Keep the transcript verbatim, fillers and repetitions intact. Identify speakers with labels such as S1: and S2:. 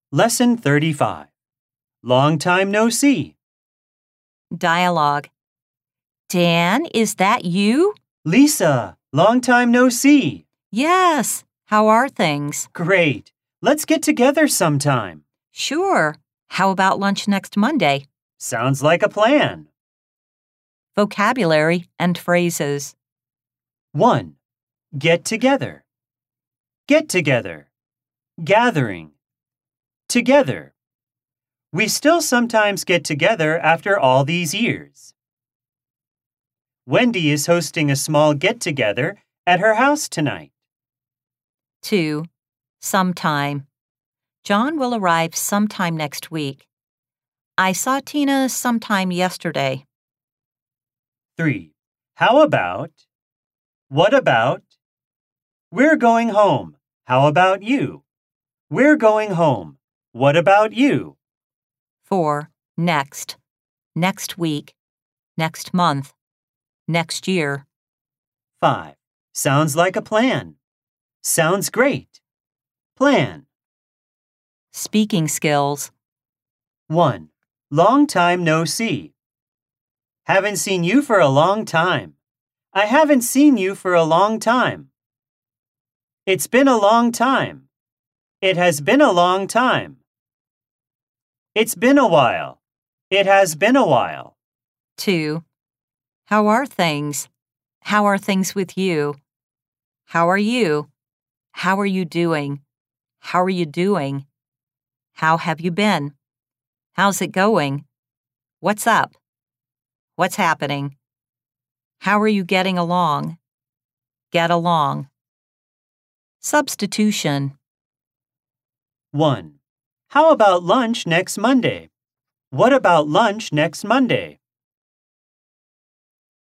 S1: Lesson thirty-five. Long time no see.
S2: Dialogue. Dan, is that you?
S1: Lisa, long time no see.
S2: Yes. How are things?
S1: Great. Let's get together sometime.
S2: Sure. How about lunch next Monday?
S1: Sounds like a plan.
S2: Vocabulary and phrases.
S1: one. Get together. Get together. Gathering. Together. We still sometimes get together after all these years. Wendy is hosting a small get-together at her house tonight.
S2: two. Sometime. John will arrive sometime next week. I saw Tina sometime yesterday.
S1: three. How about? What about? We're going home. How about you? We're going home. What about you?
S2: four. Next. Next week. Next month. Next year.
S1: five. Sounds like a plan. Sounds great. Plan.
S2: Speaking skills.
S1: one. Long time no see. Haven't seen you for a long time. I haven't seen you for a long time. It's been a long time. It has been a long time. It's been a while. It has been a while.
S2: two. How are things? How are things with you? How are you? How are you doing? How are you doing? How have you been? How's it going? What's up? What's happening? How are you getting along? Get along. Substitution.
S1: one. How about lunch next Monday? What about lunch next Monday?